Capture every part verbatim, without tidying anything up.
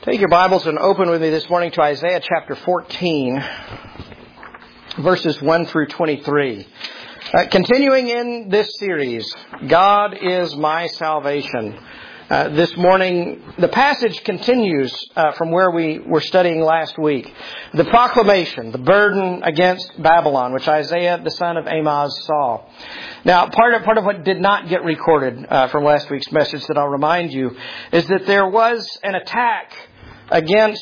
Take your Bibles and open with me this morning to Isaiah chapter fourteen, verses one through twenty-three. Uh, continuing in this series, God is my salvation. Uh, this morning, the passage continues uh, from where we were studying last week. The proclamation, the burden against Babylon, which Isaiah, the son of Amoz, saw. Now, part of, part of what did not get recorded uh, from last week's message that I'll remind you is that there was an attack against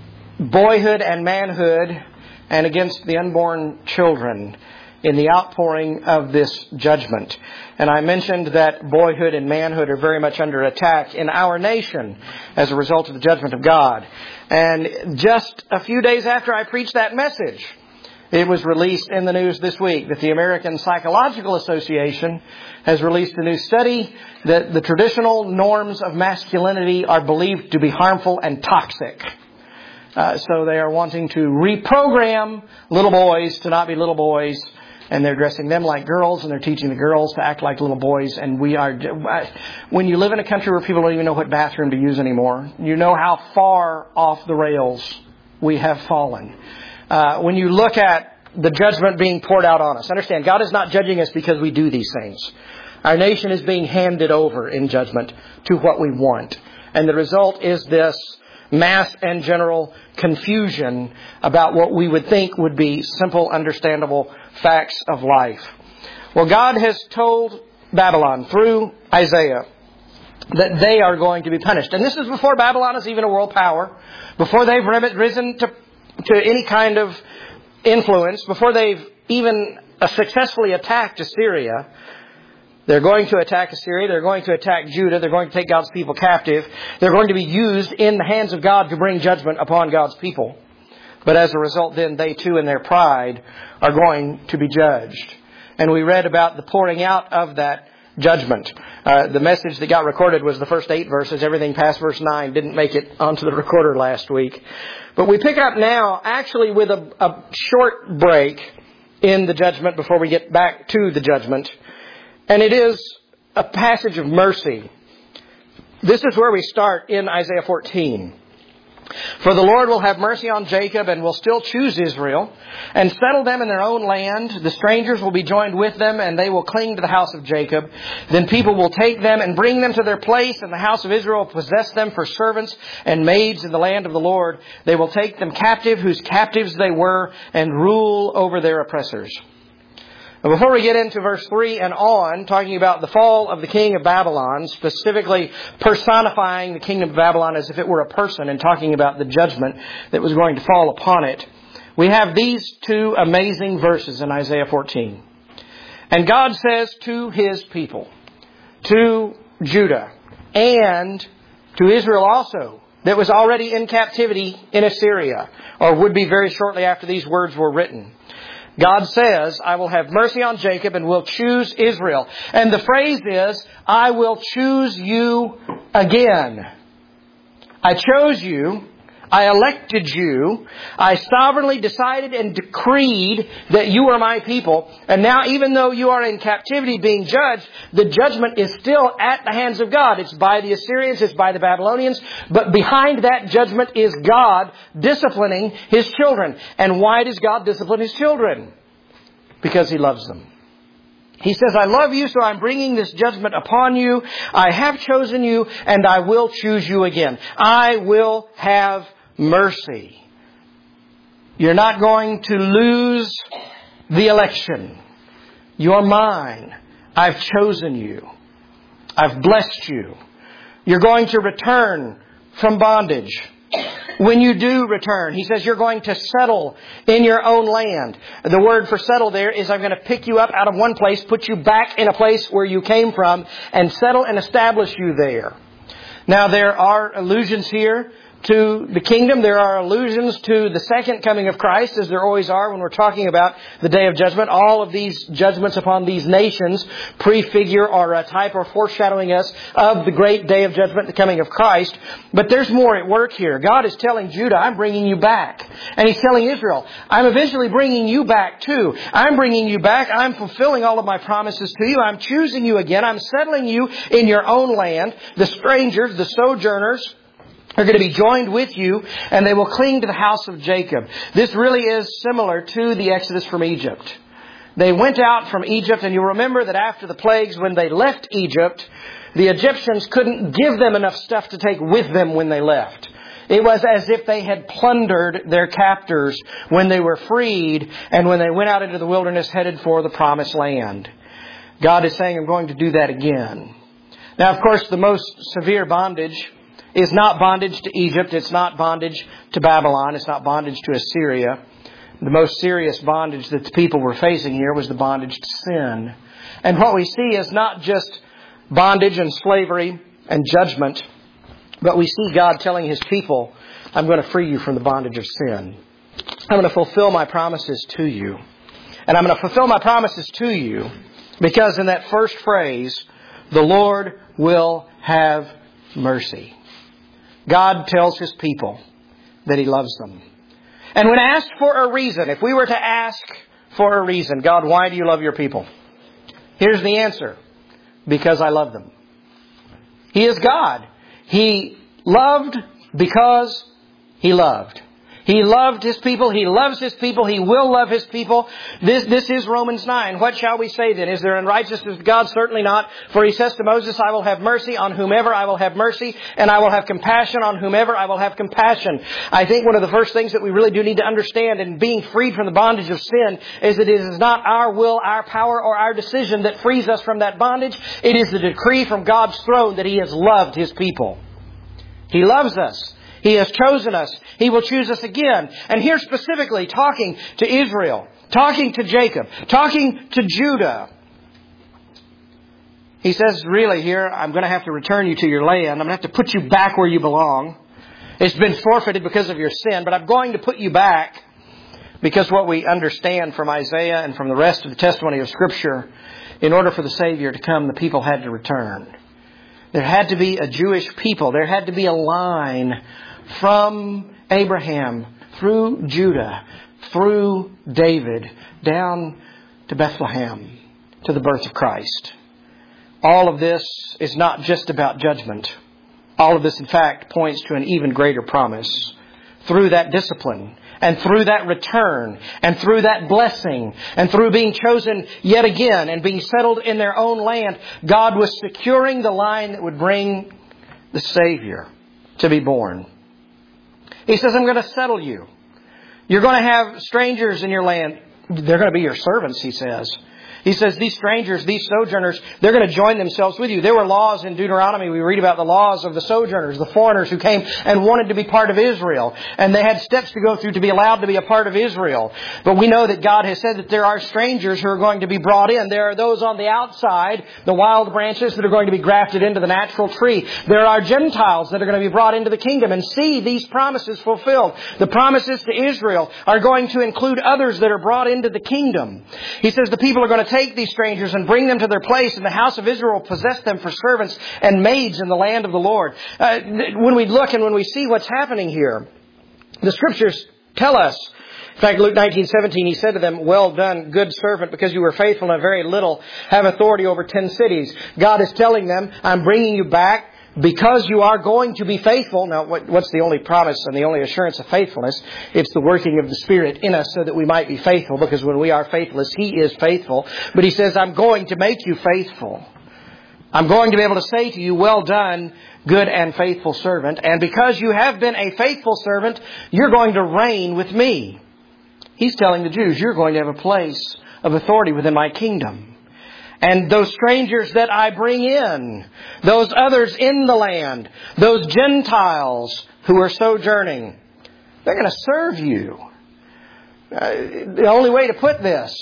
boyhood and manhood and against the unborn children in the outpouring of this judgment. And I mentioned that boyhood and manhood are very much under attack in our nation as a result of the judgment of God. And just a few days after I preached that message, it was released in the news this week that the American Psychological Association has released a new study that the traditional norms of masculinity are believed to be harmful and toxic. Uh, so they are wanting to reprogram little boys to not be little boys, and they're dressing them like girls, and they're teaching the girls to act like little boys. And we are, when you live in a country where people don't even know what bathroom to use anymore, you know how far off the rails we have fallen. Uh, when you look at the judgment being poured out on us, understand, God is not judging us because we do these things. Our nation is being handed over in judgment to what we want. And the result is this mass and general confusion about what we would think would be simple, understandable facts of life. Well, God has told Babylon through Isaiah that they are going to be punished. And this is before Babylon is even a world power, before they've risen to to any kind of influence, before they've even uh, successfully attacked Assyria. They're going to attack Assyria, they're going to attack Judah, they're going to take God's people captive. They're going to be used in the hands of God to bring judgment upon God's people. But as a result, then they too in their pride are going to be judged. And we read about the pouring out of that judgment. Uh, the message that got recorded was the first eight verses. Everything past verse nine didn't make it onto the recorder last week. But we pick up now actually with a, a short break in the judgment before we get back to the judgment. And it is a passage of mercy. This is where we start in Isaiah fourteen. For the Lord will have mercy on Jacob and will still choose Israel and settle them in their own land. The strangers will be joined with them and they will cling to the house of Jacob. Then people will take them and bring them to their place, and the house of Israel will possess them for servants and maids in the land of the Lord. They will take them captive, whose captives they were, and rule over their oppressors. Before we get into verse three and on, talking about the fall of the king of Babylon, specifically personifying the kingdom of Babylon as if it were a person and talking about the judgment that was going to fall upon it, we have these two amazing verses in Isaiah fourteen. And God says to His people, to Judah, and to Israel also, that was already in captivity in Assyria, or would be very shortly after these words were written. God says, I will have mercy on Jacob and will choose Israel. And the phrase is, I will choose you again. I chose you. I elected you. I sovereignly decided and decreed that you are my people. And now, even though you are in captivity being judged, the judgment is still at the hands of God. It's by the Assyrians, it's by the Babylonians. But behind that judgment is God disciplining His children. And why does God discipline His children? Because He loves them. He says, I love you, so I'm bringing this judgment upon you. I have chosen you, and I will choose you again. I will have mercy. You're not going to lose the election. You're mine. I've chosen you. I've blessed you. You're going to return from bondage. When you do return, He says you're going to settle in your own land. The word for settle there is I'm going to pick you up out of one place, put you back in a place where you came from, and settle and establish you there. Now there are allusions here to the kingdom. There are allusions to the second coming of Christ, as there always are when we're talking about the day of judgment. All of these judgments upon these nations prefigure or a type or foreshadowing us of the great day of judgment, the coming of Christ. But there's more at work here. God is telling Judah, I'm bringing you back. And He's telling Israel, I'm eventually bringing you back too. I'm bringing you back. I'm fulfilling all of my promises to you. I'm choosing you again. I'm settling you in your own land. The strangers, the sojourners, are going to be joined with you, and they will cling to the house of Jacob. This really is similar to the Exodus from Egypt. They went out from Egypt, and you'll remember that after the plagues, when they left Egypt, the Egyptians couldn't give them enough stuff to take with them when they left. It was as if they had plundered their captors when they were freed and when they went out into the wilderness headed for the promised land. God is saying, I'm going to do that again. Now, of course, the most severe bondage is not bondage to Egypt. It's not bondage to Babylon. It's not bondage to Assyria. The most serious bondage that the people were facing here was the bondage to sin. And what we see is not just bondage and slavery and judgment, but we see God telling His people, I'm going to free you from the bondage of sin. I'm going to fulfill my promises to you. And I'm going to fulfill my promises to you because in that first phrase, the Lord will have mercy. God tells His people that He loves them. And when asked for a reason, if we were to ask for a reason, God, why do you love your people? Here's the answer. Because I love them. He is God. He loved because He loved. He loved His people. He loves His people. He will love His people. This, this is Romans nine. What shall we say then? Is there unrighteousness with God? Certainly not. For He says to Moses, I will have mercy on whomever I will have mercy, and I will have compassion on whomever I will have compassion. I think one of the first things that we really do need to understand in being freed from the bondage of sin is that it is not our will, our power, or our decision that frees us from that bondage. It is the decree from God's throne that He has loved His people. He loves us. He has chosen us. He will choose us again. And here specifically talking to Israel, talking to Jacob, talking to Judah. He says, really here, I'm going to have to return you to your land. I'm going to have to put you back where you belong. It's been forfeited because of your sin, but I'm going to put you back because what we understand from Isaiah and from the rest of the testimony of Scripture, in order for the Savior to come, the people had to return. There had to be a Jewish people. There had to be a line from Abraham, through Judah, through David, down to Bethlehem, to the birth of Christ. All of this is not just about judgment. All of this, in fact, points to an even greater promise. Through that discipline, and through that return, and through that blessing, and through being chosen yet again, and being settled in their own land, God was securing the line that would bring the Savior to be born. He says, I'm going to settle you. You're going to have strangers in your land. They're going to be your servants, He says. He says, these strangers, these sojourners, they're going to join themselves with you. There were laws in Deuteronomy. We read about the laws of the sojourners, the foreigners who came and wanted to be part of Israel. And they had steps to go through to be allowed to be a part of Israel. But we know that God has said that there are strangers who are going to be brought in. There are those on the outside, the wild branches that are going to be grafted into the natural tree. There are Gentiles that are going to be brought into the kingdom and see these promises fulfilled. The promises to Israel are going to include others that are brought into the kingdom. He says the people are going to take these strangers and bring them to their place, and the house of Israel will possess them for servants and maids in the land of the Lord. Uh, when we look and when we see what's happening here, the Scriptures tell us, in fact, Luke nineteen seventeen, He said to them, well done, good servant, because you were faithful in a very little, have authority over ten cities. God is telling them, I'm bringing you back because you are going to be faithful. Now, what, what's the only promise and the only assurance of faithfulness? It's the working of the Spirit in us so that we might be faithful, because when we are faithless, He is faithful. But He says, I'm going to make you faithful. I'm going to be able to say to you, well done, good and faithful servant. And because you have been a faithful servant, you're going to reign with me. He's telling the Jews, you're going to have a place of authority within my kingdom. And those strangers that I bring in, those others in the land, those Gentiles who are sojourning, they're going to serve you. Uh, the only way to put this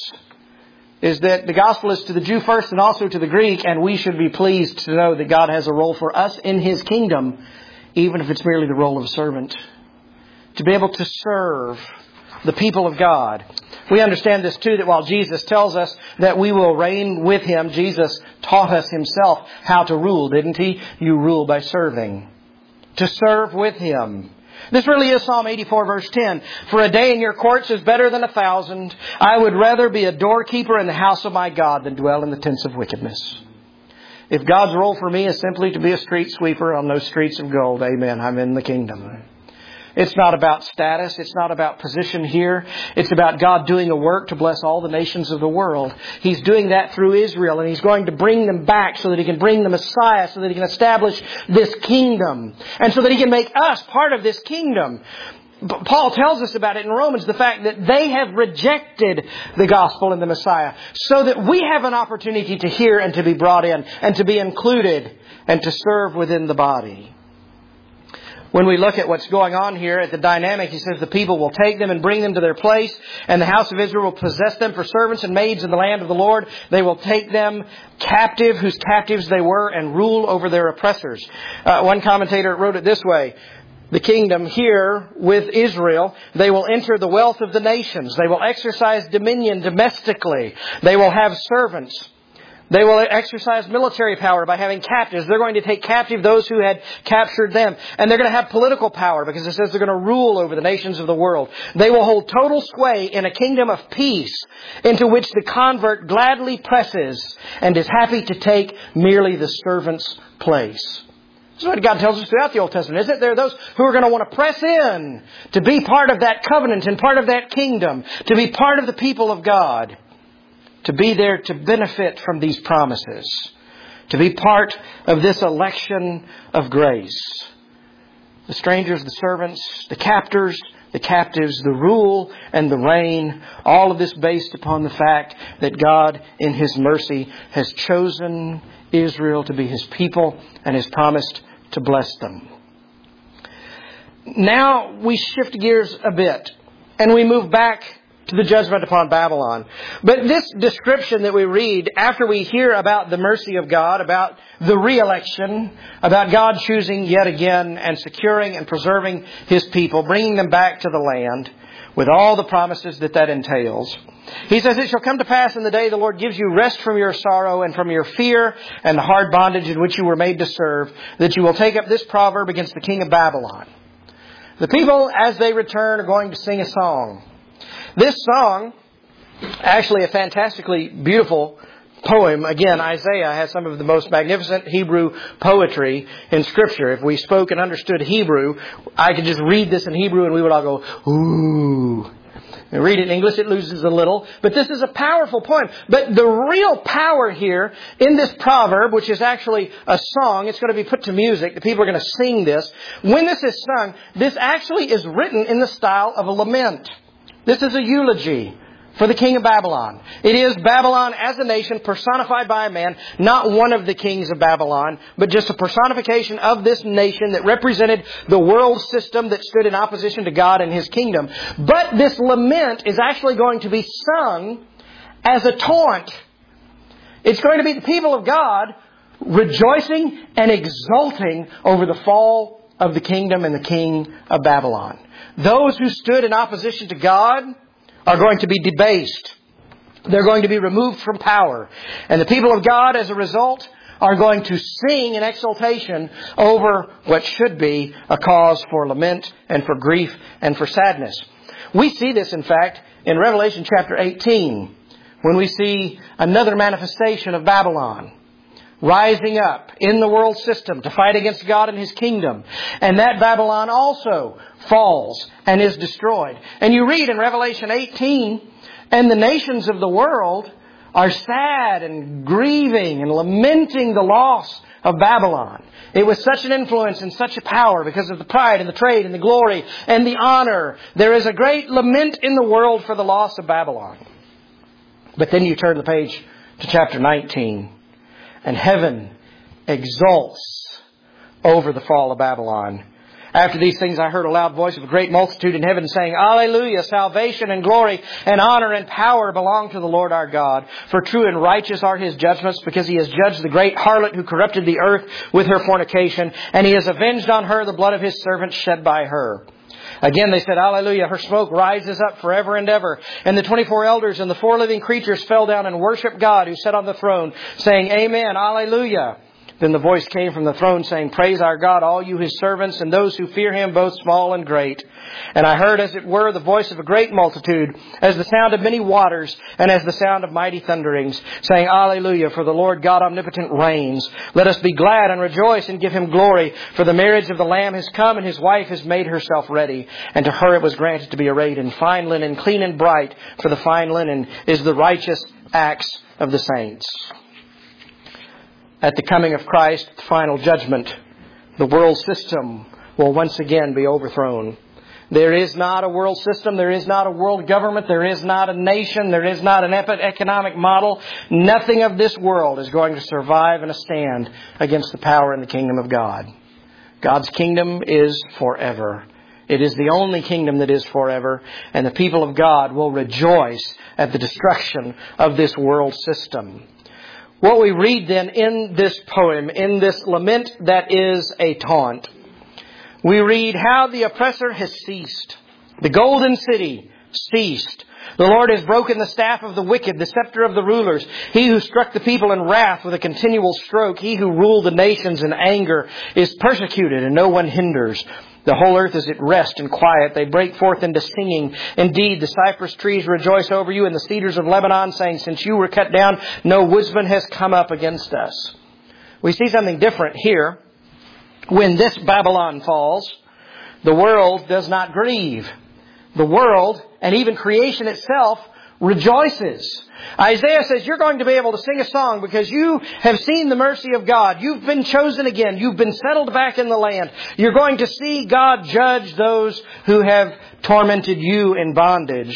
is that the gospel is to the Jew first and also to the Greek, and we should be pleased to know that God has a role for us in His kingdom, even if it's merely the role of a servant. To be able to serve the people of God. We understand this too, that while Jesus tells us that we will reign with Him, Jesus taught us Himself how to rule, didn't He? You rule by serving. To serve with Him. This really is Psalm eighty-four verse ten. For a day in your courts is better than a thousand. I would rather be a doorkeeper in the house of my God than dwell in the tents of wickedness. If God's role for me is simply to be a street sweeper on those streets of gold, amen, I'm in the kingdom. It's not about status. It's not about position here. It's about God doing a work to bless all the nations of the world. He's doing that through Israel, and He's going to bring them back so that He can bring the Messiah, so that He can establish this kingdom, and so that He can make us part of this kingdom. Paul tells us about it in Romans, the fact that they have rejected the gospel and the Messiah, so that we have an opportunity to hear and to be brought in and to be included and to serve within the body. When we look at what's going on here at the dynamic, he says the people will take them and bring them to their place, and the house of Israel will possess them for servants and maids in the land of the Lord. They will take them captive, whose captives they were, and rule over their oppressors. Uh, one commentator wrote it this way: the kingdom here with Israel, they will enter the wealth of the nations. They will exercise dominion domestically. They will have servants. They will exercise military power by having captives. They're going to take captive those who had captured them. And they're going to have political power, because it says they're going to rule over the nations of the world. They will hold total sway in a kingdom of peace, into which the convert gladly presses and is happy to take merely the servant's place. This is what God tells us throughout the Old Testament, isn't it? There are those who are going to want to press in to be part of that covenant and part of that kingdom, to be part of the people of God, to be there to benefit from these promises, to be part of this election of grace. The strangers, the servants, the captors, the captives, the rule and the reign, all of this based upon the fact that God in His mercy has chosen Israel to be His people and has promised to bless them. Now we shift gears a bit and we move back to the judgment upon Babylon. But this description that we read after we hear about the mercy of God, about the re-election, about God choosing yet again and securing and preserving His people, bringing them back to the land with all the promises that that entails. He says, "It shall come to pass in the day the Lord gives you rest from your sorrow and from your fear and the hard bondage in which you were made to serve, that you will take up this proverb against the king of Babylon." The people, as they return, are going to sing a song. This song, actually a fantastically beautiful poem. Again, Isaiah has some of the most magnificent Hebrew poetry in Scripture. If we spoke and understood Hebrew, I could just read this in Hebrew and we would all go, ooh. And read it in English, it loses a little. But this is a powerful poem. But the real power here in this proverb, which is actually a song, it's going to be put to music. The people are going to sing this. When this is sung, this actually is written in the style of a lament. This is a eulogy for the king of Babylon. It is Babylon as a nation personified by a man, not one of the kings of Babylon, but just a personification of this nation that represented the world system that stood in opposition to God and His kingdom. But this lament is actually going to be sung as a taunt. It's going to be the people of God rejoicing and exulting over the fall of the kingdom and the king of Babylon. Those who stood in opposition to God are going to be debased. They're going to be removed from power. And the people of God, as a result, are going to sing in exultation over what should be a cause for lament and for grief and for sadness. We see this, in fact, in Revelation chapter eighteen, when we see another manifestation of Babylon rising up in the world system to fight against God and His kingdom. And that Babylon also falls and is destroyed. And you read in Revelation eighteen, and the nations of the world are sad and grieving and lamenting the loss of Babylon. It was such an influence and such a power because of the pride and the trade and the glory and the honor. There is a great lament in the world for the loss of Babylon. But then you turn the page to chapter nineteen. And heaven exults over the fall of Babylon. After these things I heard a loud voice of a great multitude in heaven saying, Alleluia! Salvation and glory and honor and power belong to the Lord our God. For true and righteous are His judgments, because He has judged the great harlot who corrupted the earth with her fornication. And He has avenged on her the blood of His servants shed by her. Again they said, Alleluia, her smoke rises up forever and ever. And the twenty-four elders and the four living creatures fell down and worshiped God who sat on the throne, saying, Amen, Alleluia. Then the voice came from the throne saying, "Praise our God, all you His servants, and those who fear Him, both small and great." And I heard, as it were, the voice of a great multitude, as the sound of many waters, and as the sound of mighty thunderings, saying, "Alleluia, for the Lord God omnipotent reigns. Let us be glad and rejoice and give Him glory, for the marriage of the Lamb has come, and His wife has made herself ready. And to her it was granted to be arrayed in fine linen, clean and bright, for the fine linen is the righteous acts of the saints." At the coming of Christ, the final judgment, the world system will once again be overthrown. There is not a world system. There is not a world government. There is not a nation. There is not an economic model. Nothing of this world is going to survive and stand against the power and the kingdom of God. God's kingdom is forever. It is the only kingdom that is forever. And the people of God will rejoice at the destruction of this world system. What we read then in this poem, in this lament that is a taunt, we read how the oppressor has ceased. The golden city ceased. The Lord has broken the staff of the wicked, the scepter of the rulers. He who struck the people in wrath with a continual stroke, he who ruled the nations in anger, is persecuted and no one hinders. The whole earth is at rest and quiet. They break forth into singing. Indeed, the cypress trees rejoice over you, and the cedars of Lebanon, saying, "Since you were cut down, no woodsman has come up against us." We see something different here. When this Babylon falls, the world does not grieve. The world, and even creation itself, rejoices. Isaiah says, you're going to be able to sing a song because you have seen the mercy of God. You've been chosen again. You've been settled back in the land. You're going to see God judge those who have tormented you in bondage.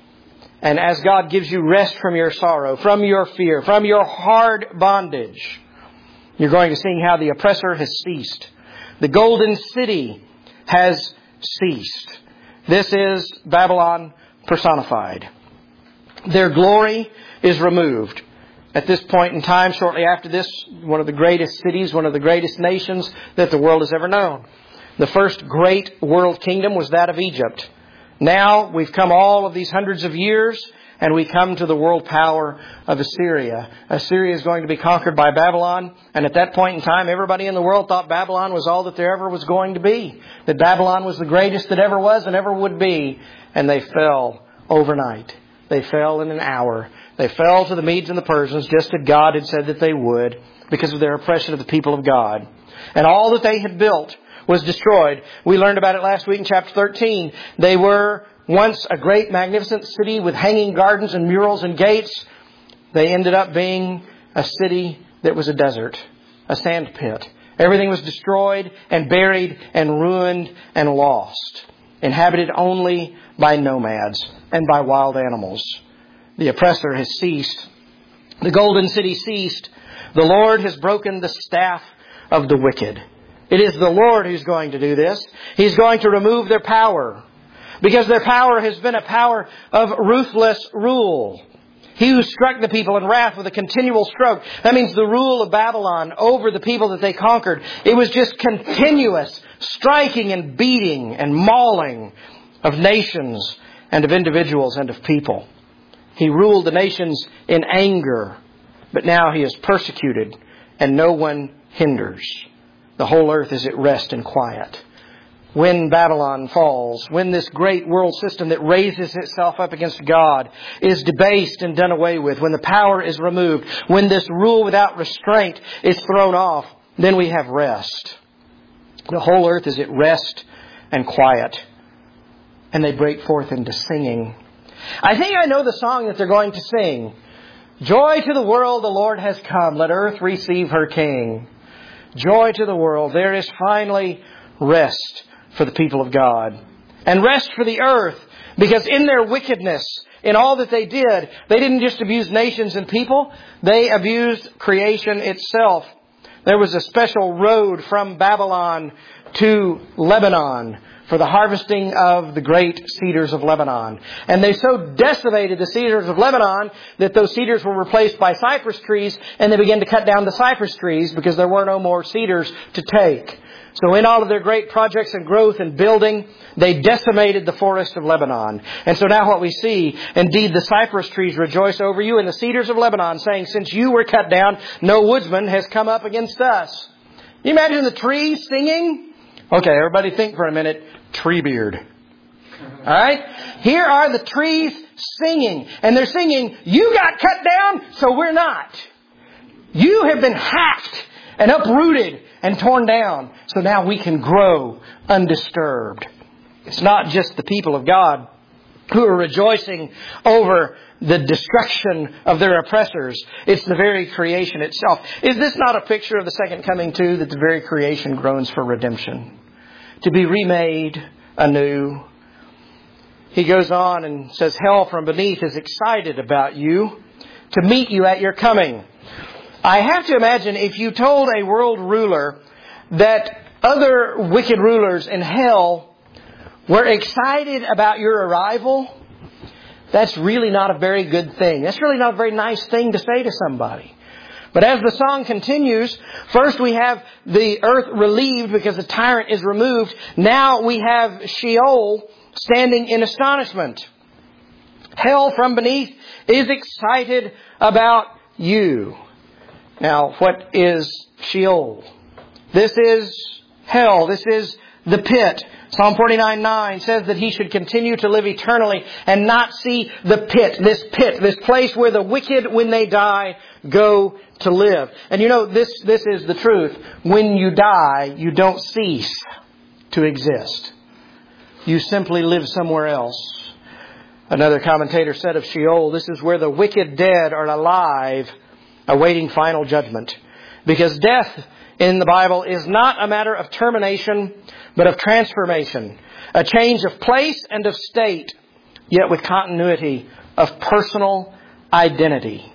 And as God gives you rest from your sorrow, from your fear, from your hard bondage, you're going to see how the oppressor has ceased. The golden city has ceased. This is Babylon personified. Their glory is removed. At this point in time, shortly after this, one of the greatest cities, one of the greatest nations that the world has ever known. The first great world kingdom was that of Egypt. Now we've come all of these hundreds of years, and we come to the world power of Assyria. Assyria is going to be conquered by Babylon. And at that point in time, everybody in the world thought Babylon was all that there ever was going to be. That Babylon was the greatest that ever was and ever would be. And they fell overnight. They fell in an hour. They fell to the Medes and the Persians, just as God had said that they would, because of their oppression of the people of God. And all that they had built was destroyed. We learned about it last week in chapter thirteen. They were once a great, magnificent city with hanging gardens and murals and gates. They ended up being a city that was a desert, a sand pit. Everything was destroyed and buried and ruined and lost, inhabited only by nomads and by wild animals. The oppressor has ceased. The golden city ceased. The Lord has broken the staff of the wicked. It is the Lord who's going to do this. He's going to remove their power, because their power has been a power of ruthless rule. He who struck the people in wrath with a continual stroke. That means the rule of Babylon over the people that they conquered. It was just continuous striking and beating and mauling of nations and of individuals and of people. He ruled the nations in anger, but now He is persecuted and no one hinders. The whole earth is at rest and quiet. When Babylon falls, when this great world system that raises itself up against God is debased and done away with, when the power is removed, when this rule without restraint is thrown off, then we have rest. The whole earth is at rest and quiet. And they break forth into singing. I think I know the song that they're going to sing. Joy to the world, the Lord has come. Let earth receive her King. Joy to the world. There is finally rest for the people of God. And rest for the earth. Because in their wickedness, in all that they did, they didn't just abuse nations and people. They abused creation itself. There was a special road from Babylon to Lebanon for the harvesting of the great cedars of Lebanon. And they so decimated the cedars of Lebanon that those cedars were replaced by cypress trees, and they began to cut down the cypress trees because there were no more cedars to take. So in all of their great projects and growth and building, they decimated the forest of Lebanon. And so now what we see, indeed the cypress trees rejoice over you and the cedars of Lebanon, saying, since you were cut down, no woodsman has come up against us. Can you imagine the trees singing? Okay, everybody think for a minute. Tree beard. All right? Here are the trees singing. And they're singing, you got cut down, so we're not. You have been hacked and uprooted and torn down. So now we can grow undisturbed. It's not just the people of God who are rejoicing over the destruction of their oppressors. It's the very creation itself. Is this not a picture of the second coming too? That the very creation groans for redemption. To be remade anew. He goes on and says, hell from beneath is excited about you to meet you at your coming. I have to imagine if you told a world ruler that other wicked rulers in hell were excited about your arrival, that's really not a very good thing. That's really not a very nice thing to say to somebody. But as the song continues, first we have the earth relieved because the tyrant is removed. Now we have Sheol standing in astonishment. Hell from beneath is excited about you. Now, what is Sheol? This is hell. This is the pit. Psalm forty-nine nine says that he should continue to live eternally and not see the pit, this pit, this place where the wicked, when they die, go to live. And you know, this, this is the truth. When you die, you don't cease to exist. You simply live somewhere else. Another commentator said of Sheol, this is where the wicked dead are alive, awaiting final judgment. Because death in the Bible is not a matter of termination, but of transformation. A change of place and of state, yet with continuity of personal identity.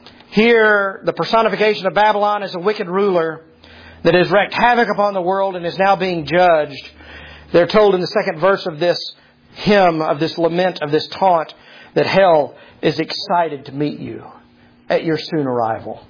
Here, the personification of Babylon is a wicked ruler that has wreaked havoc upon the world and is now being judged. They're told in the second verse of this hymn, of this lament, of this taunt, that hell is excited to meet you at your soon arrival.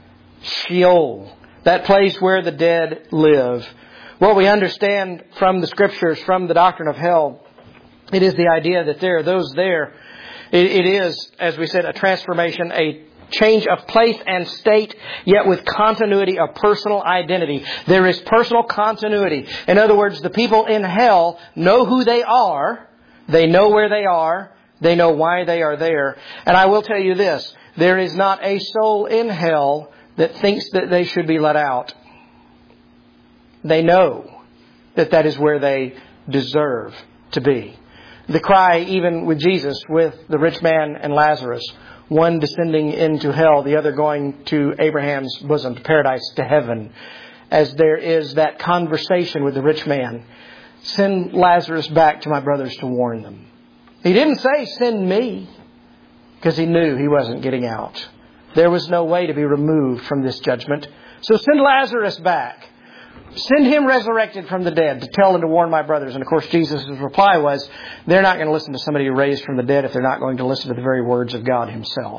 Sheol, that place where the dead live. What we understand from the Scriptures, from the doctrine of hell, it is the idea that there are those there. It, it is, as we said, a transformation, a change of place and state, yet with continuity of personal identity. There is personal continuity. In other words, the people in hell know who they are. They know where they are. They know why they are there. And I will tell you this, there is not a soul in hell that thinks that they should be let out. They know that that is where they deserve to be. The cry, even with Jesus, with the rich man and Lazarus, one descending into hell, the other going to Abraham's bosom, to paradise, to heaven. As there is that conversation with the rich man, send Lazarus back to my brothers to warn them. He didn't say, send me, because he knew he wasn't getting out. There was no way to be removed from this judgment. So send Lazarus back. Send him resurrected from the dead to tell and to warn my brothers. And of course, Jesus' reply was, they're not going to listen to somebody who raised from the dead if they're not going to listen to the very words of God Himself.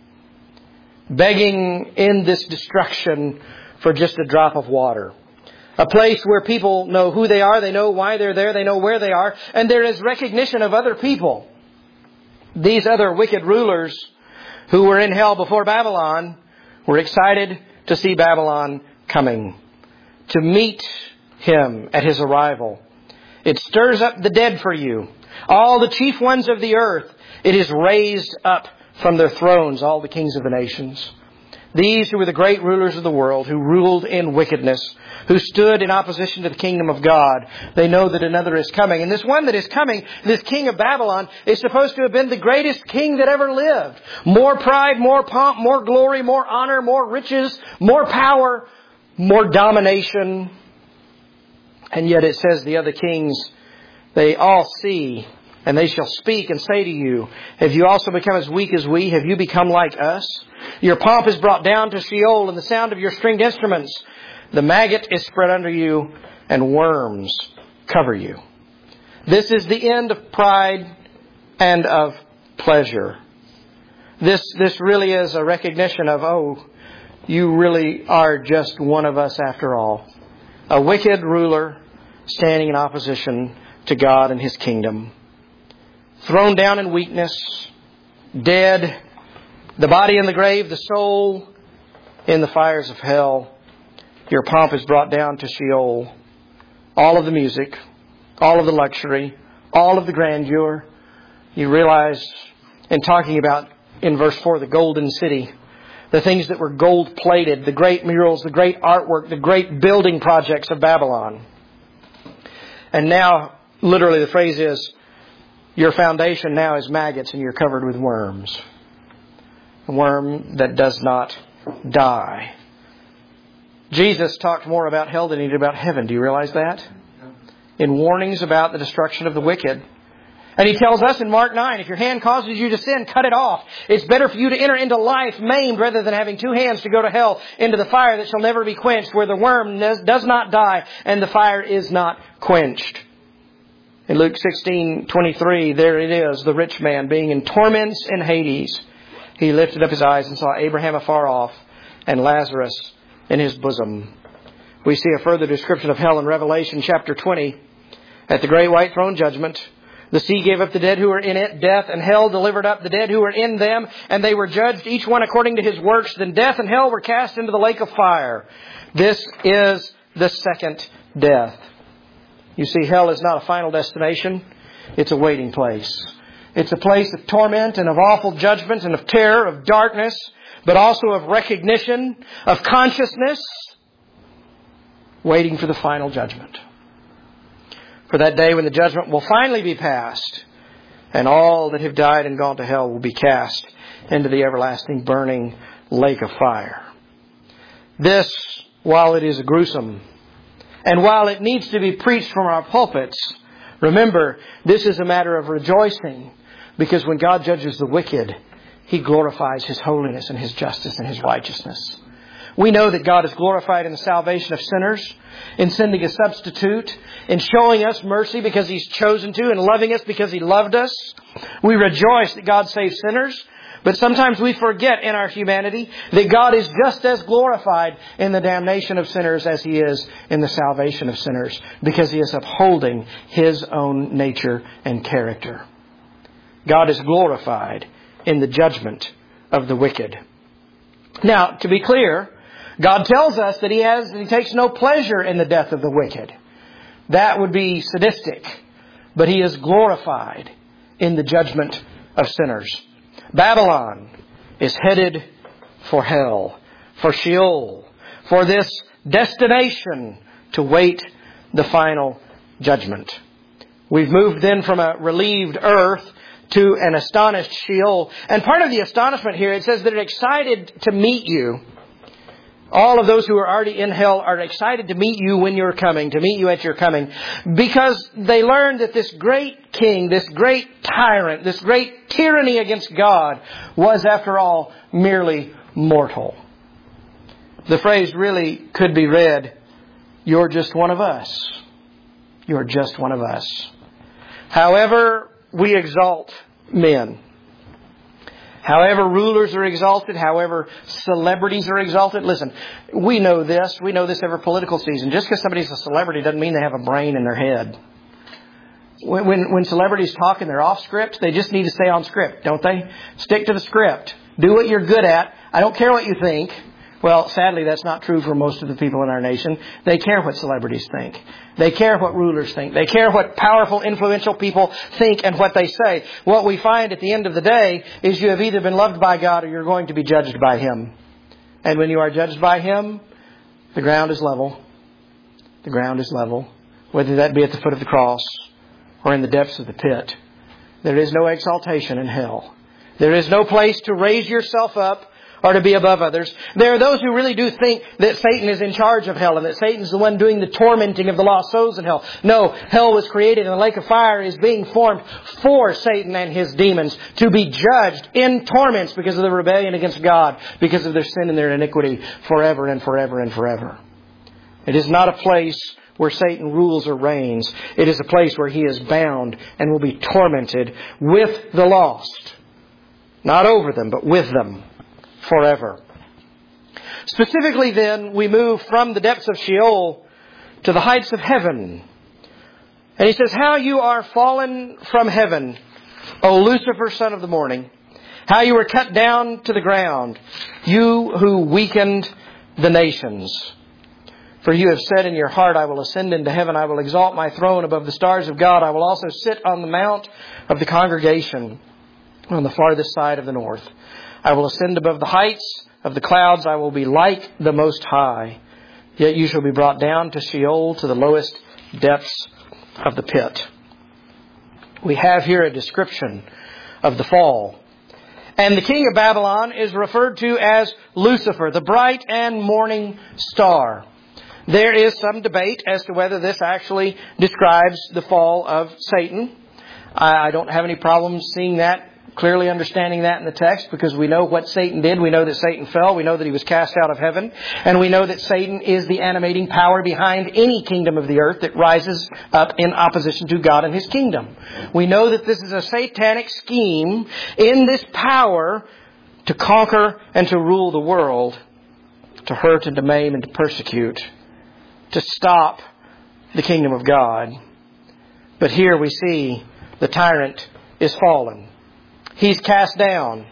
Begging in this destruction for just a drop of water. A place where people know who they are, they know why they're there, they know where they are, and there is recognition of other people. These other wicked rulers who were in hell before Babylon were excited to see Babylon coming, to meet Him at His arrival. It stirs up the dead for you. All the chief ones of the earth, it is raised up from their thrones, all the kings of the nations. These who were the great rulers of the world, who ruled in wickedness, who stood in opposition to the kingdom of God, they know that another is coming. And this one that is coming, this king of Babylon, is supposed to have been the greatest king that ever lived. More pride, more pomp, more glory, more honor, more riches, more power, more domination. And yet it says the other kings, they all see, and they shall speak and say to you, have you also become as weak as we? Have you become like us? Your pomp is brought down to Sheol, and the sound of your stringed instruments. The maggot is spread under you, and worms cover you. This is the end of pride and of pleasure. This, this really is a recognition of, oh, you really are just one of us after all. A wicked ruler standing in opposition to God and His kingdom. Thrown down in weakness, dead, the body in the grave, the soul in the fires of hell. Your pomp is brought down to Sheol. All of the music, all of the luxury, all of the grandeur. You realize in talking about in verse four the golden city, the things that were gold plated, the great murals, the great artwork, the great building projects of Babylon. And now, literally the phrase is, your foundation now is maggots and you're covered with worms. A worm that does not die. Jesus talked more about hell than He did about heaven. Do you realize that? In warnings about the destruction of the wicked. And He tells us in Mark nine, if your hand causes you to sin, cut it off. It's better for you to enter into life maimed rather than having two hands to go to hell, into the fire that shall never be quenched, where the worm does not die and the fire is not quenched. In Luke sixteen twenty-three, there it is, the rich man being in torments in Hades. He lifted up his eyes and saw Abraham afar off and Lazarus in his bosom. We see a further description of hell in Revelation chapter twenty. At the great white throne judgment, the sea gave up the dead who were in it. Death and hell delivered up the dead who were in them. And they were judged, each one according to his works. Then death and hell were cast into the lake of fire. This is the second death. You see, hell is not a final destination. It's a waiting place. It's a place of torment and of awful judgment and of terror, of darkness, but also of recognition, of consciousness, waiting for the final judgment. For that day when the judgment will finally be passed, and all that have died and gone to hell will be cast into the everlasting burning lake of fire. This, while it is gruesome, and while it needs to be preached from our pulpits, remember, this is a matter of rejoicing, because when God judges the wicked, He glorifies His holiness and His justice and His righteousness. We know that God is glorified in the salvation of sinners, in sending a substitute, in showing us mercy because He's chosen to, and loving us because He loved us. We rejoice that God saves sinners, but sometimes we forget in our humanity that God is just as glorified in the damnation of sinners as He is in the salvation of sinners, because He is upholding His own nature and character. God is glorified in the judgment of the wicked. Now, to be clear, God tells us that He has, He takes no pleasure in the death of the wicked. That would be sadistic. But He is glorified in the judgment of sinners. Babylon is headed for hell, for Sheol, for this destination to wait the final judgment. We've moved then from a relieved earth to an astonished Sheol. And part of the astonishment here, it says that it's excited to meet you. All of those who are already in hell are excited to meet you when you're coming, to meet you at your coming. Because they learned that this great king, this great tyrant, this great tyranny against God was, after all, merely mortal. The phrase really could be read, "You're just one of us. You're just one of us." However we exalt men, however rulers are exalted, however celebrities are exalted. Listen, we know this. We know this every political season. Just because somebody's a celebrity doesn't mean they have a brain in their head. When, when, when celebrities talk and they're off script, they just need to stay on script, don't they? Stick to the script. Do what you're good at. I don't care what you think. Well, sadly, that's not true for most of the people in our nation. They care what celebrities think. They care what rulers think. They care what powerful, influential people think and what they say. What we find at the end of the day is you have either been loved by God or you're going to be judged by Him. And when you are judged by Him, the ground is level. The ground is level. Whether that be at the foot of the cross or in the depths of the pit. There is no exaltation in hell. There is no place to raise yourself up or to be above others. There are those who really do think that Satan is in charge of hell and that Satan's the one doing the tormenting of the lost souls in hell. No, hell was created and the lake of fire is being formed for Satan and his demons to be judged in torments because of the rebellion against God, because of their sin and their iniquity forever and forever and forever. It is not a place where Satan rules or reigns. It is a place where he is bound and will be tormented with the lost. Not over them, but with them. Forever. Specifically then, we move from the depths of Sheol to the heights of heaven. And he says, how you are fallen from heaven, O Lucifer, son of the morning. How you were cut down to the ground, you who weakened the nations. For you have said in your heart, I will ascend into heaven. I will exalt my throne above the stars of God. I will also sit on the mount of the congregation on the farthest side of the north. I will ascend above the heights of the clouds. I will be like the Most High. Yet you shall be brought down to Sheol, to the lowest depths of the pit. We have here a description of the fall. And the king of Babylon is referred to as Lucifer, the bright and morning star. There is some debate as to whether this actually describes the fall of Satan. I don't have any problems seeing that, clearly understanding that in the text, because we know what Satan did. We know that Satan fell. We know that he was cast out of heaven. And we know that Satan is the animating power behind any kingdom of the earth that rises up in opposition to God and His kingdom. We know that this is a satanic scheme in this power to conquer and to rule the world, to hurt and to maim and to persecute, to stop the kingdom of God. But here we see the tyrant is fallen. He's cast down.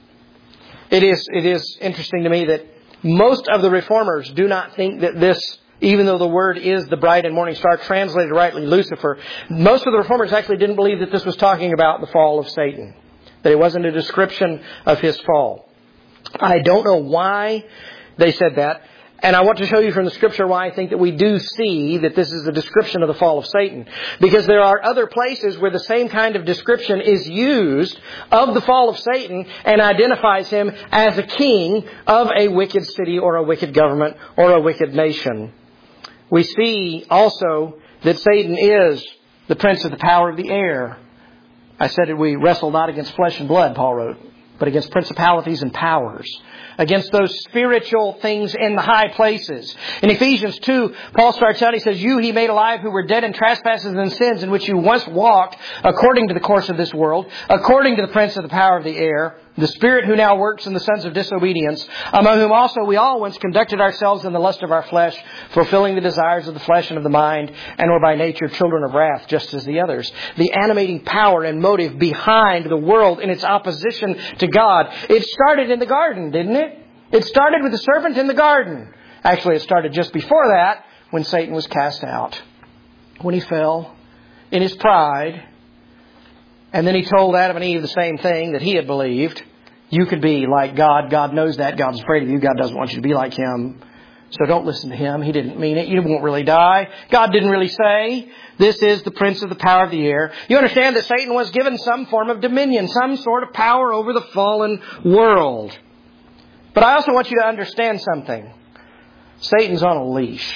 It is, it is interesting to me that most of the reformers do not think that this, even though the word is the bright and morning star, translated rightly Lucifer, most of the reformers actually didn't believe that this was talking about the fall of Satan, that it wasn't a description of his fall. I don't know why they said that. And I want to show you from the Scripture why I think that we do see that this is a description of the fall of Satan. Because there are other places where the same kind of description is used of the fall of Satan and identifies him as a king of a wicked city or a wicked government or a wicked nation. We see also that Satan is the prince of the power of the air. I said that we wrestle not against flesh and blood, Paul wrote, but against principalities and powers, against those spiritual things in the high places. In Ephesians two, Paul starts out, he says, you he made alive who were dead in trespasses and sins in which you once walked according to the course of this world, according to the prince of the power of the air, the spirit who now works in the sons of disobedience, among whom also we all once conducted ourselves in the lust of our flesh, fulfilling the desires of the flesh and of the mind, and were by nature children of wrath, just as the others. The animating power and motive behind the world in its opposition to God. It started in the garden, didn't it? It started with the serpent in the garden. Actually, it started just before that, when Satan was cast out. When he fell in his pride. And then he told Adam and Eve the same thing that he had believed. You could be like God. God knows that. God's afraid of you. God doesn't want you to be like Him. So don't listen to him. He didn't mean it. You won't really die. God didn't really say. This is the prince of the power of the air. You understand that Satan was given some form of dominion, some sort of power over the fallen world. But I also want you to understand something. Satan's on a leash.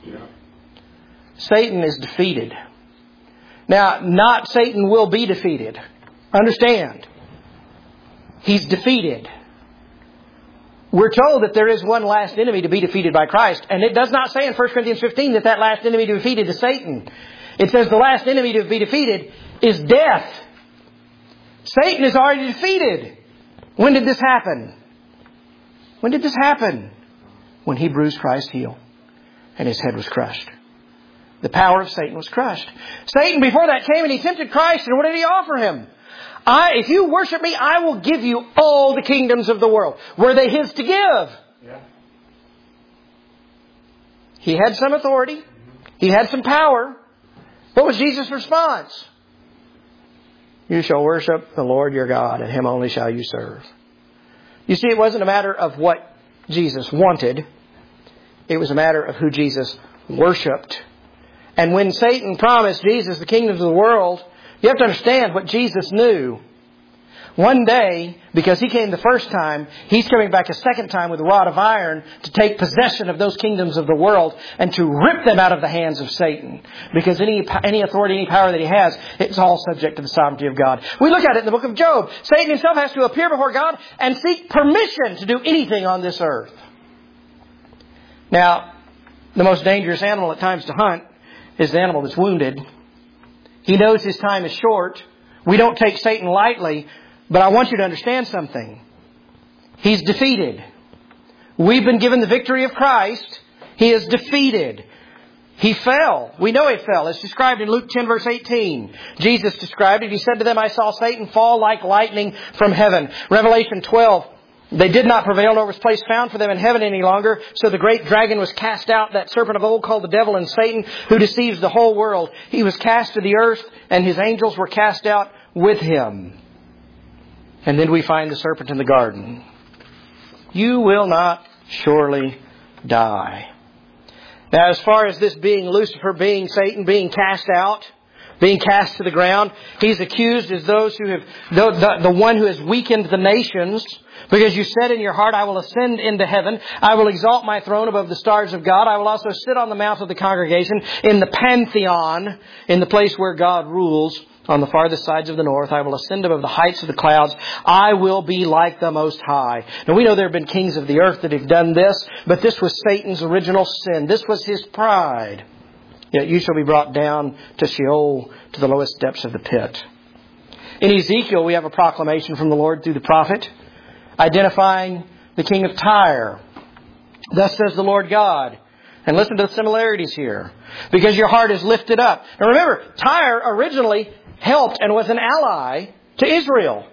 Satan is defeated. Now, not Satan will be defeated. Understand. He's defeated. We're told that there is one last enemy to be defeated by Christ. And it does not say in First Corinthians fifteen that that last enemy to be defeated is Satan. It says the last enemy to be defeated is death. Satan is already defeated. When did this happen? When did this happen? When he bruised Christ's heel and his head was crushed. The power of Satan was crushed. Satan before that came and he tempted Christ, and what did he offer him? I, if you worship me, I will give you all the kingdoms of the world. Were they his to give? Yeah. He had some authority. He had some power. What was Jesus' response? You shall worship the Lord your God, and Him only shall you serve. You see, it wasn't a matter of what Jesus wanted. It was a matter of who Jesus worshipped. And when Satan promised Jesus the kingdoms of the world, you have to understand what Jesus knew. One day, because He came the first time, He's coming back a second time with a rod of iron to take possession of those kingdoms of the world and to rip them out of the hands of Satan. Because any any authority, any power that he has, it's all subject to the sovereignty of God. We look at it in the book of Job. Satan himself has to appear before God and seek permission to do anything on this earth. Now, the most dangerous animal at times to hunt is the animal that's wounded. He knows his time is short. We don't take Satan lightly, but I want you to understand something. He's defeated. We've been given the victory of Christ. He is defeated. He fell. We know he fell. It's described in Luke ten verse eighteen. Jesus described it. He said to them, I saw Satan fall like lightning from heaven. Revelation twelve. They did not prevail, nor was place found for them in heaven any longer. So the great dragon was cast out, that serpent of old called the devil and Satan, who deceives the whole world. He was cast to the earth, and his angels were cast out with him. And then we find the serpent in the garden. You will not surely die. Now, as far as this being Lucifer, being Satan, being cast out, being cast to the ground, he's accused as those who have, the, the, the one who has weakened the nations. Because you said in your heart, I will ascend into heaven. I will exalt my throne above the stars of God. I will also sit on the mount of the congregation in the pantheon, in the place where God rules on the farthest sides of the north. I will ascend above the heights of the clouds. I will be like the Most High. Now we know there have been kings of the earth that have done this, but this was Satan's original sin. This was his pride. Yet you shall be brought down to Sheol, to the lowest depths of the pit. In Ezekiel, we have a proclamation from the Lord through the prophet, identifying the king of Tyre. Thus says the Lord God. And listen to the similarities here. Because your heart is lifted up. Now remember, Tyre originally helped and was an ally to Israel.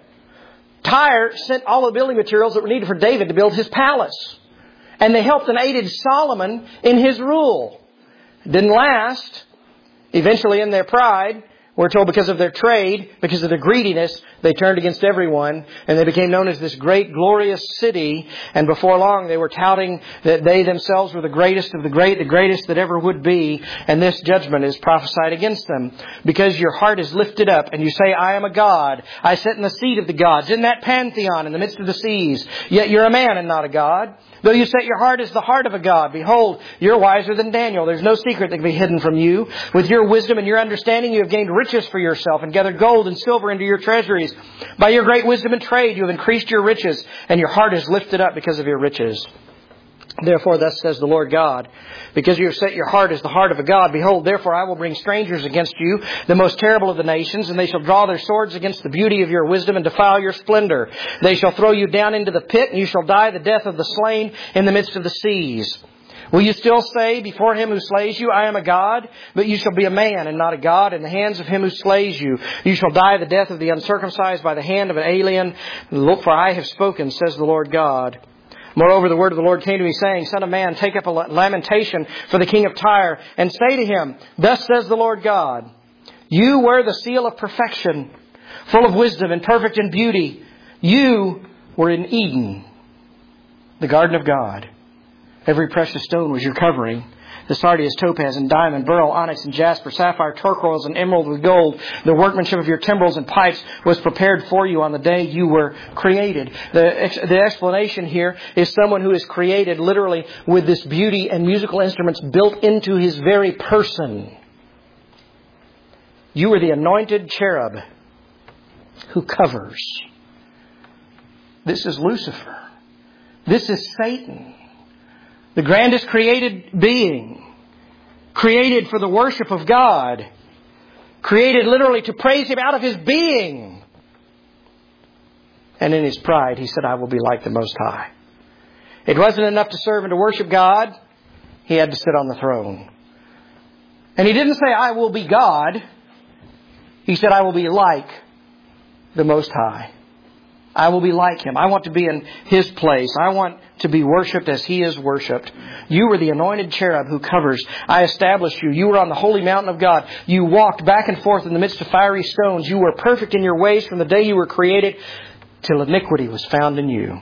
Tyre sent all the building materials that were needed for David to build his palace. And they helped and aided Solomon in his rule. It didn't last. Eventually, in their pride, we're told because of their trade, because of their greediness, they turned against everyone, and they became known as this great, glorious city. And before long, they were touting that they themselves were the greatest of the great, the greatest that ever would be. And this judgment is prophesied against them. Because your heart is lifted up, and you say, I am a God. I sit in the seat of the gods, in that pantheon, in the midst of the seas. Yet you're a man and not a God. Though you set your heart as the heart of a God, behold, you're wiser than Daniel. There's no secret that can be hidden from you. With your wisdom and your understanding, you have gained riches for yourself and gathered gold and silver into your treasuries. By your great wisdom and trade, you have increased your riches, and your heart is lifted up because of your riches. Therefore, thus says the Lord God, because you have set your heart as the heart of a God, behold, therefore I will bring strangers against you, the most terrible of the nations, and they shall draw their swords against the beauty of your wisdom and defile your splendor. They shall throw you down into the pit, and you shall die the death of the slain in the midst of the seas. Will you still say before him who slays you, I am a God? But you shall be a man and not a God in the hands of him who slays you. You shall die the death of the uncircumcised by the hand of an alien. Look, for I have spoken, says the Lord God. Moreover, the word of the Lord came to me, saying, Son of man, take up a lamentation for the king of Tyre, and say to him, Thus says the Lord God, you were the seal of perfection, full of wisdom and perfect in beauty. You were in Eden, the garden of God. Every precious stone was your covering. The sardius, topaz, and diamond, beryl, onyx, and jasper, sapphire, turquoise, and emerald with gold. The workmanship of your timbrels and pipes was prepared for you on the day you were created. The, the explanation here is someone who is created literally with this beauty and musical instruments built into his very person. You were the anointed cherub who covers. This is Lucifer. This is Satan. The grandest created being, created for the worship of God, created literally to praise Him out of His being. And in his pride, he said, I will be like the Most High. It wasn't enough to serve and to worship God. He had to sit on the throne. And he didn't say, I will be God. He said, I will be like the Most High. I will be like Him. I want to be in His place. I want to be worshipped as He is worshipped. You were the anointed cherub who covers. I established you. You were on the holy mountain of God. You walked back and forth in the midst of fiery stones. You were perfect in your ways from the day you were created till iniquity was found in you.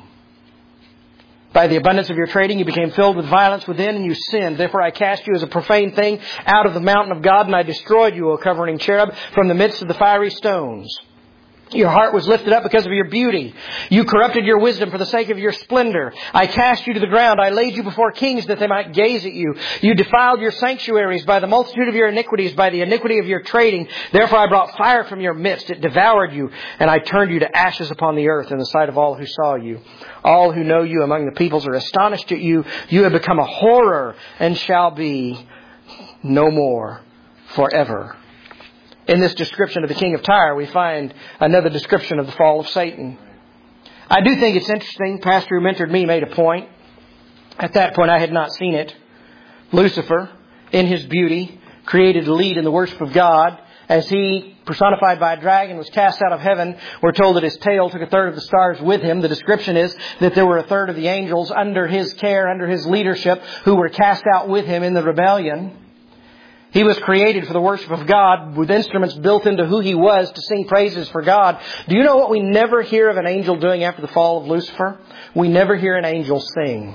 By the abundance of your trading, you became filled with violence within, and you sinned. Therefore, I cast you as a profane thing out of the mountain of God, and I destroyed you, O covering cherub, from the midst of the fiery stones. Your heart was lifted up because of your beauty. You corrupted your wisdom for the sake of your splendor. I cast you to the ground. I laid you before kings that they might gaze at you. You defiled your sanctuaries by the multitude of your iniquities, by the iniquity of your trading. Therefore I brought fire from your midst. It devoured you, and I turned you to ashes upon the earth in the sight of all who saw you. All who know you among the peoples are astonished at you. You have become a horror and shall be no more forever. In this description of the king of Tyre, we find another description of the fall of Satan. I do think it's interesting. Pastor who mentored me made a point. At that point, I had not seen it. Lucifer in His beauty, created to lead in the worship of God. As He, personified by a dragon, was cast out of heaven, we're told that His tail took a third of the stars with Him. The description is that there were a third of the angels under His care, under His leadership, who were cast out with Him in the rebellion. He was created for the worship of God with instruments built into who He was to sing praises for God. Do you know what we never hear of an angel doing after the fall of Lucifer? We never hear an angel sing.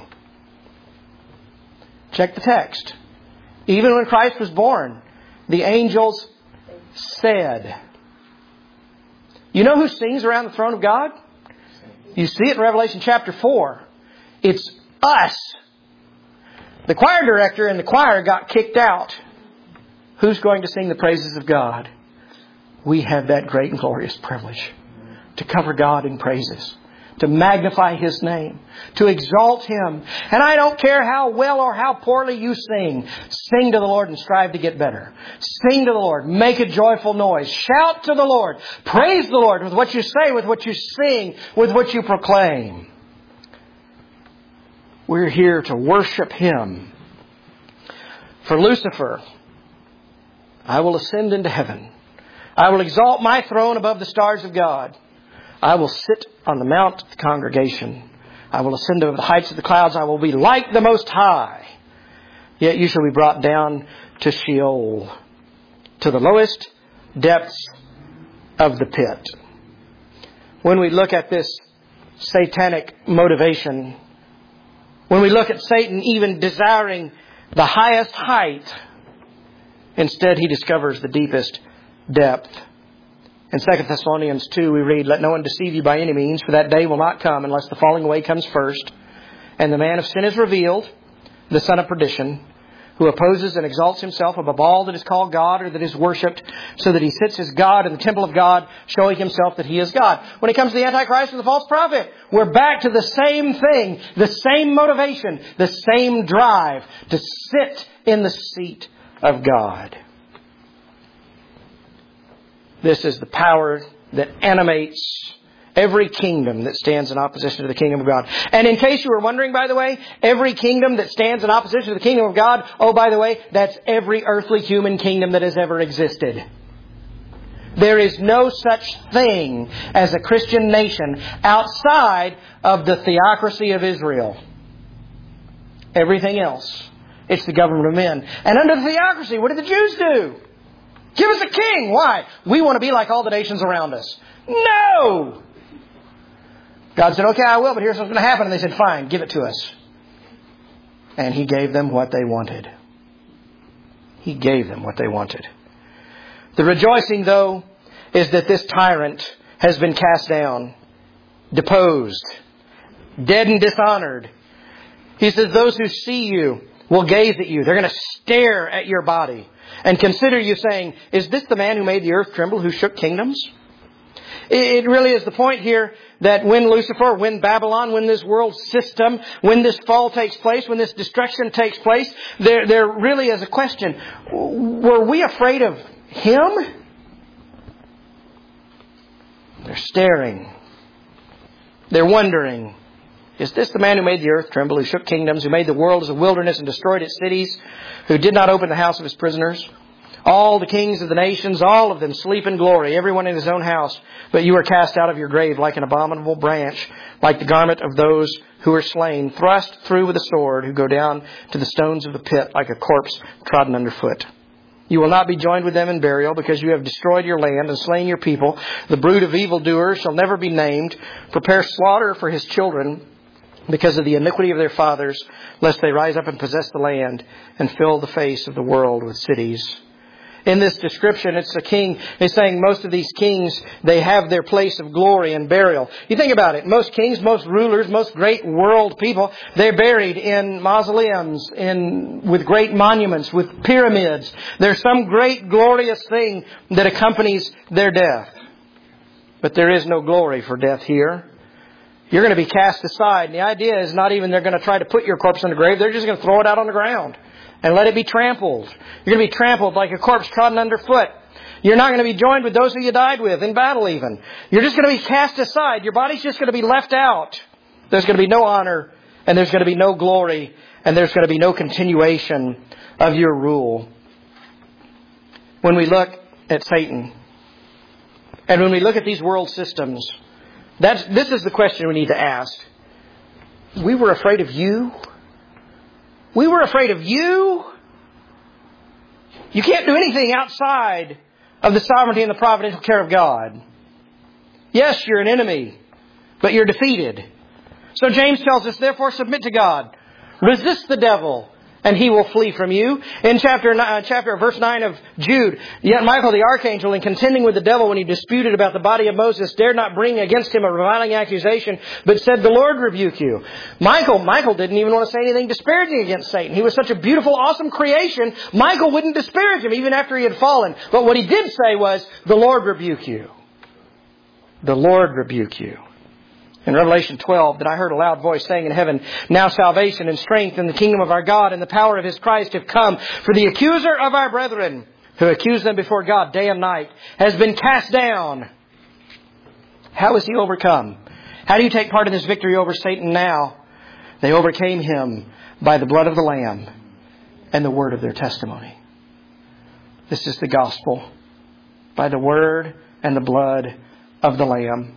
Check the text. Even when Christ was born, the angels said. You know who sings around the throne of God? You see it in Revelation chapter four. It's us. The choir director and the choir got kicked out. Who's going to sing the praises of God? We have that great and glorious privilege to cover God in praises, to magnify His name, to exalt Him. And I don't care how well or how poorly you sing. Sing to the Lord and strive to get better. Sing to the Lord. Make a joyful noise. Shout to the Lord. Praise the Lord with what you say, with what you sing, with what you proclaim. We're here to worship Him. For Lucifer, I will ascend into heaven. I will exalt my throne above the stars of God. I will sit on the mount of the congregation. I will ascend over the heights of the clouds. I will be like the Most High. Yet you shall be brought down to Sheol, to the lowest depths of the pit. When we look at this satanic motivation, when we look at Satan even desiring the highest height, instead he discovers the deepest depth. In Second Thessalonians two we read, "Let no one deceive you by any means, for that day will not come unless the falling away comes first. And the man of sin is revealed, the son of perdition, who opposes and exalts himself above all that is called God or that is worshipped, so that he sits as God in the temple of God, showing himself that he is God." When it comes to the Antichrist and the false prophet, we're back to the same thing, the same motivation, the same drive to sit in the seat of God. This is the power that animates every kingdom that stands in opposition to the kingdom of God. And in case you were wondering, by the way, every kingdom that stands in opposition to the kingdom of God, oh, by the way, that's every earthly human kingdom that has ever existed. There is no such thing as a Christian nation outside of the theocracy of Israel. Everything else, it's the government of men. And under the theocracy, what did the Jews do? Give us a king. Why? We want to be like all the nations around us. No! God said, okay, I will, but here's what's going to happen. And they said, fine, give it to us. And He gave them what they wanted. He gave them what they wanted. The rejoicing, though, is that this tyrant has been cast down, deposed, dead and dishonored. He says, those who see you will gaze at you. They're going to stare at your body and consider you, saying, is this the man who made the earth tremble, who shook kingdoms? It really is the point here that when Lucifer, when Babylon, when this world system, when this fall takes place, when this destruction takes place, there, there really is a question. Were we afraid of him? They're staring. They're wondering, is this the man who made the earth tremble, who shook kingdoms, who made the world as a wilderness and destroyed its cities, who did not open the house of his prisoners? All the kings of the nations, all of them sleep in glory, everyone in his own house. But you are cast out of your grave like an abominable branch, like the garment of those who are slain, thrust through with a sword, who go down to the stones of the pit like a corpse trodden underfoot. You will not be joined with them in burial, because you have destroyed your land and slain your people. The brood of evildoers shall never be named. Prepare slaughter for his children, because of the iniquity of their fathers, lest they rise up and possess the land and fill the face of the world with cities. In this description, it's a king. He's saying most of these kings, they have their place of glory and burial. You think about it. Most kings, most rulers, most great world people, they're buried in mausoleums, in with great monuments, with pyramids. There's some great glorious thing that accompanies their death. But there is no glory for death here. You're going to be cast aside. And the idea is not even they're going to try to put your corpse in the grave. They're just going to throw it out on the ground and let it be trampled. You're going to be trampled like a corpse trodden underfoot. You're not going to be joined with those who you died with in battle even. You're just going to be cast aside. Your body's just going to be left out. There's going to be no honor, and there's going to be no glory, and there's going to be no continuation of your rule. When we look at Satan, and when we look at these world systems, that's, this is the question we need to ask. We were afraid of you? We were afraid of you? You can't do anything outside of the sovereignty and the providential care of God. Yes, you're an enemy, but you're defeated. So James tells us, therefore submit to God. Resist the devil, and he will flee from you. In chapter uh, chapter verse nine of Jude, yet Michael the archangel, in contending with the devil when he disputed about the body of Moses, dared not bring against him a reviling accusation, but said, the Lord rebuke you. Michael, Michael didn't even want to say anything disparaging against Satan. He was such a beautiful, awesome creation, Michael wouldn't disparage him even after he had fallen. But what he did say was, the Lord rebuke you. The Lord rebuke you. In Revelation twelve, that I heard a loud voice saying in heaven, now salvation and strength in the kingdom of our God and the power of His Christ have come. For the accuser of our brethren, who accused them before God day and night, has been cast down. How is he overcome? How do you take part in this victory over Satan now? They overcame him by the blood of the Lamb and the word of their testimony. This is the gospel. By the word and the blood of the Lamb.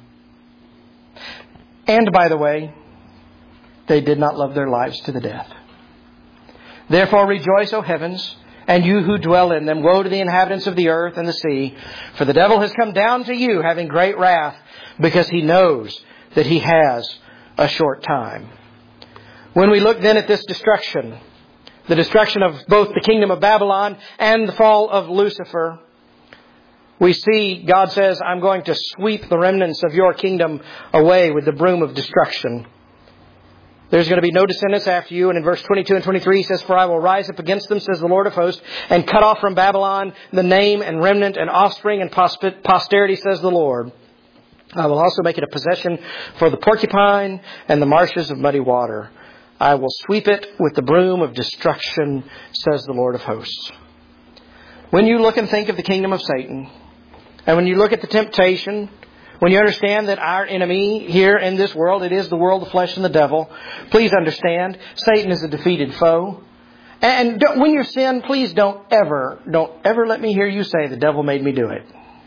And by the way, they did not love their lives to the death. Therefore rejoice, O heavens, and you who dwell in them. Woe to the inhabitants of the earth and the sea, for the devil has come down to you, having great wrath, because he knows that he has a short time. When we look then at this destruction, the destruction of both the kingdom of Babylon and the fall of Lucifer, we see God says, I'm going to sweep the remnants of your kingdom away with the broom of destruction. There's going to be no descendants after you. And in verse twenty-two and twenty-three, he says, for I will rise up against them, says the Lord of hosts, and cut off from Babylon the name and remnant and offspring and posterity, says the Lord. I will also make it a possession for the porcupine and the marshes of muddy water. I will sweep it with the broom of destruction, says the Lord of hosts. When you look and think of the kingdom of Satan, and when you look at the temptation, when you understand that our enemy here in this world, it is the world, the flesh, and the devil, please understand, Satan is a defeated foe. And don't, when you sin, please don't ever, don't ever let me hear you say, the devil made me do it.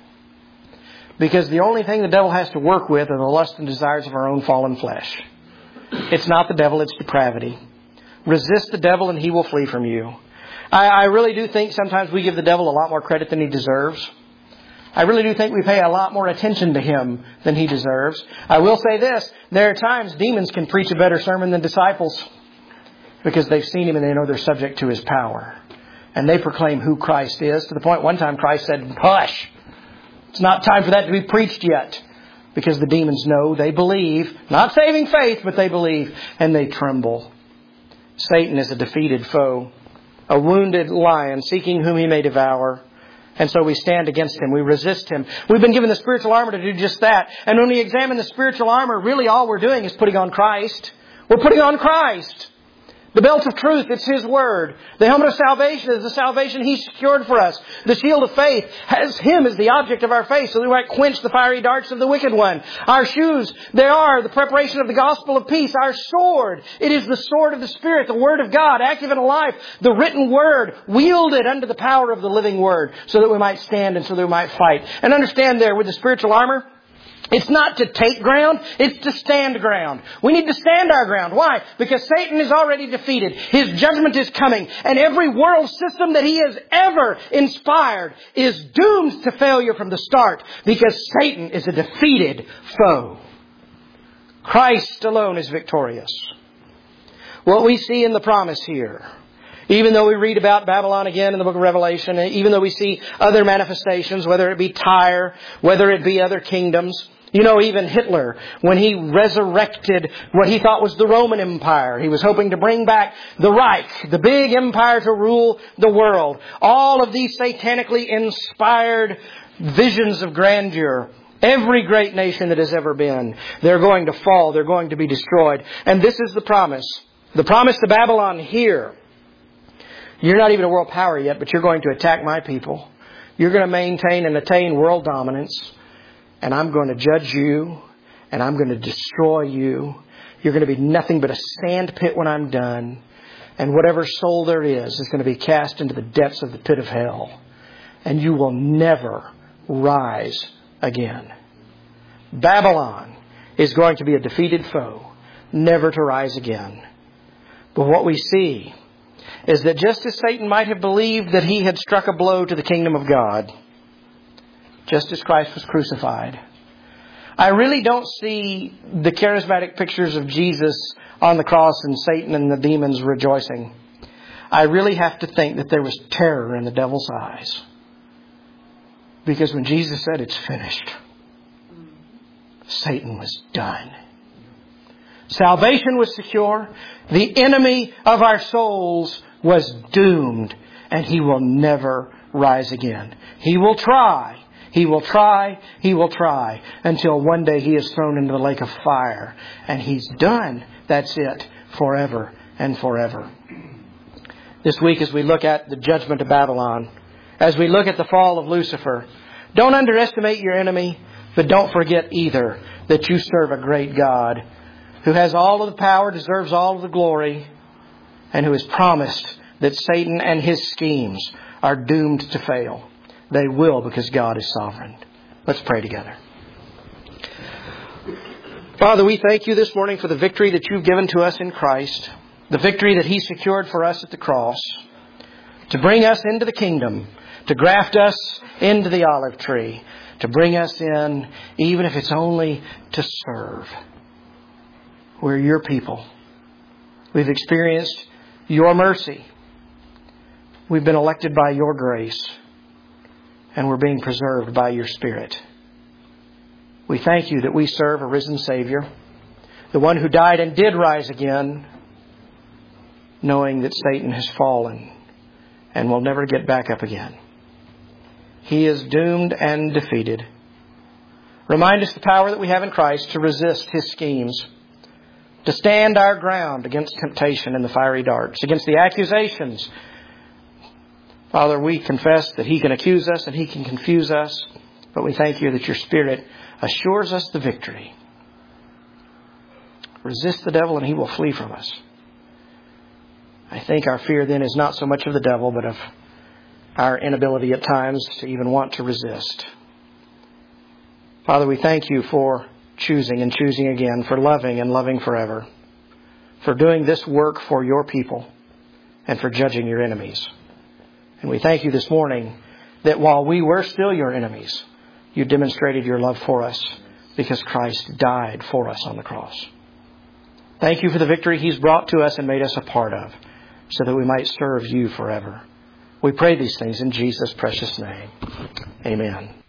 Because the only thing the devil has to work with are the lusts and desires of our own fallen flesh. It's not the devil, it's depravity. Resist the devil and he will flee from you. I, I really do think sometimes we give the devil a lot more credit than he deserves. I really do think we pay a lot more attention to him than he deserves. I will say this, there are times demons can preach a better sermon than disciples because they've seen him and they know they're subject to his power. And they proclaim who Christ is, to the point one time Christ said, hush, it's not time for that to be preached yet. Because the demons know, they believe, not saving faith, but they believe, and they tremble. Satan is a defeated foe, a wounded lion seeking whom he may devour. And so we stand against him. We resist him. We've been given the spiritual armor to do just that. And when we examine the spiritual armor, really all we're doing is putting on Christ. We're putting on Christ. The belt of truth, it's His Word. The helmet of salvation is the salvation He secured for us. The shield of faith has Him as the object of our faith so that we might quench the fiery darts of the wicked one. Our shoes, they are the preparation of the gospel of peace. Our sword, it is the sword of the Spirit, the Word of God, active and alive. The written Word, wielded under the power of the living Word so that we might stand and so that we might fight. And understand there with the spiritual armor, it's not to take ground, it's to stand ground. We need to stand our ground. Why? Because Satan is already defeated. His judgment is coming. And every world system that he has ever inspired is doomed to failure from the start because Satan is a defeated foe. Christ alone is victorious. What we see in the promise here, even though we read about Babylon again in the book of Revelation, even though we see other manifestations, whether it be Tyre, whether it be other kingdoms, you know, even Hitler, when he resurrected what he thought was the Roman Empire, he was hoping to bring back the Reich, the big empire to rule the world. All of these satanically inspired visions of grandeur, every great nation that has ever been, they're going to fall, they're going to be destroyed. And this is the promise. The promise to Babylon here. You're not even a world power yet, but you're going to attack my people. You're going to maintain and attain world dominance. And I'm going to judge you. And I'm going to destroy you. You're going to be nothing but a sand pit when I'm done. And whatever soul there is is going to be cast into the depths of the pit of hell. And you will never rise again. Babylon is going to be a defeated foe, never to rise again. But what we see is that just as Satan might have believed that he had struck a blow to the kingdom of God, just as Christ was crucified, I really don't see the charismatic pictures of Jesus on the cross and Satan and the demons rejoicing. I really have to think that there was terror in the devil's eyes. Because when Jesus said, "It's finished," Satan was done. Salvation was secure. The enemy of our souls was doomed. And he will never rise again. He will try. He will try. He will try. Until one day he is thrown into the lake of fire. And he's done. That's it. Forever and forever. This week as we look at the judgment of Babylon, as we look at the fall of Lucifer, don't underestimate your enemy, but don't forget either that you serve a great God who has all of the power, deserves all of the glory, and who has promised that Satan and his schemes are doomed to fail. They will, because God is sovereign. Let's pray together. Father, we thank you this morning for the victory that you've given to us in Christ, the victory that he secured for us at the cross, to bring us into the kingdom, to graft us into the olive tree, to bring us in, even if it's only to serve. We're your people. We've experienced your mercy. We've been elected by your grace. And we're being preserved by your Spirit. We thank you that we serve a risen Savior, the one who died and did rise again, knowing that Satan has fallen and will never get back up again. He is doomed and defeated. Remind us the power that we have in Christ to resist his schemes, to stand our ground against temptation and the fiery darts, against the accusations. Father, we confess that he can accuse us and he can confuse us, but we thank you that your Spirit assures us the victory. Resist the devil and he will flee from us. I think our fear then is not so much of the devil, but of our inability at times to even want to resist. Father, we thank you for choosing and choosing again, for loving and loving forever, for doing this work for your people, and for judging your enemies. And we thank you this morning that while we were still your enemies, you demonstrated your love for us because Christ died for us on the cross. Thank you for the victory he's brought to us and made us a part of, so that we might serve you forever. We pray these things in Jesus' precious name. Amen.